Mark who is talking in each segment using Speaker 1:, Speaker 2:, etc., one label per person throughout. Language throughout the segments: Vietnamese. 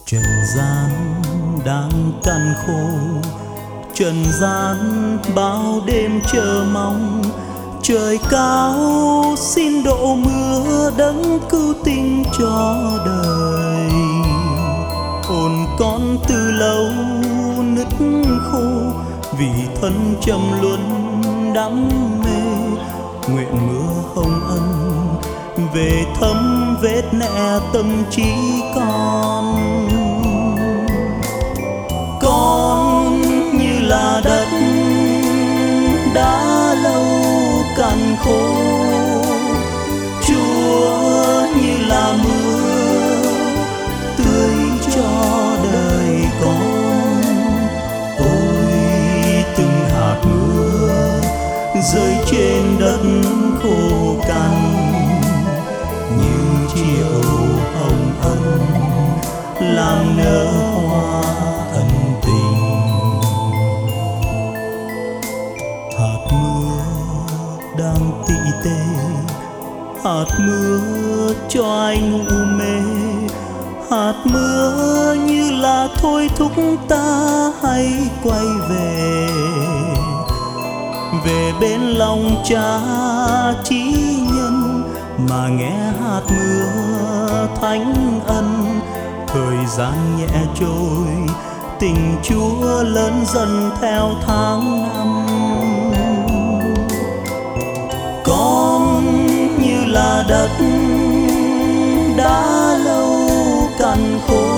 Speaker 1: Trần gian đang cằn khô, trần gian bao đêm chờ mong. Trời cao xin độ mưa đấng cứu tinh cho đời. Hồn con từ lâu nứt khô, vì thân trầm luân đắm mê. Nguyện mưa hồng ân về thấm vết nẹ tâm trí con. Con như là đất đã lâu cằn khô, Chúa như là mưa tưới cho đời con. Ôi từng hạt mưa rơi trên đất khô cằn, như chiều hồng ân làm nở hoa ân tình. Hạt mưa đang tị tê, hạt mưa cho anh ngủ mê. Hạt mưa như là thôi thúc ta hãy quay về, về bên lòng Cha chí nhân mà nghe hạt mưa thánh ân. Thời gian nhẹ trôi, tình Chúa lớn dần theo tháng năm. Con như là đất đã lâu cằn khô,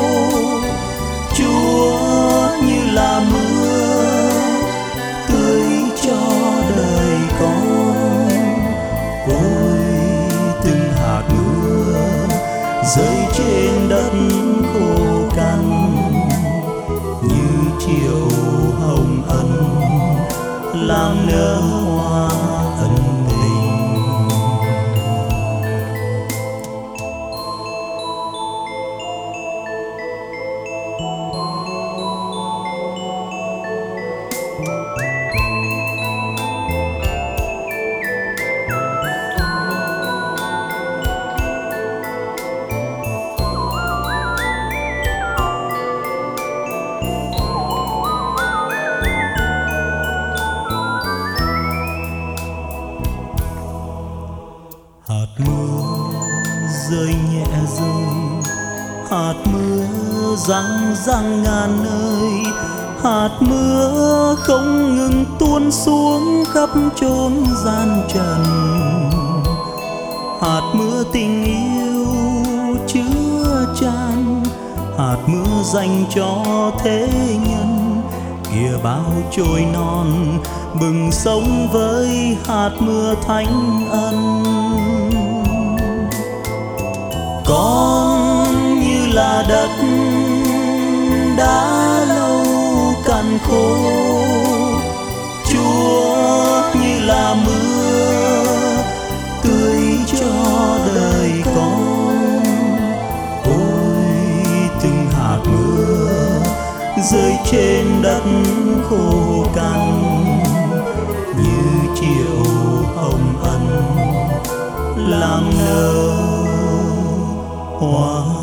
Speaker 1: Chúa như là mưa tưới cho đời con. Ôi từng hạt mưa rơi trên đất khô cằn, như chiều hồng ân làm nở hoa ân tình. Hạt mưa rơi nhẹ rơi, hạt mưa răng răng ngàn nơi. Hạt mưa không ngừng tuôn xuống khắp chốn gian trần. Hạt mưa tình yêu chứa chan, hạt mưa dành cho thế nhân. Kìa bao trôi non bừng sống với hạt mưa thánh ân. Con như là đất đã lâu cằn khô, Chúa như là mưa tưới cho đời con. Ôi từng hạt mưa rơi trên đất khô cằn, như chiều hồng ân làm nở hoa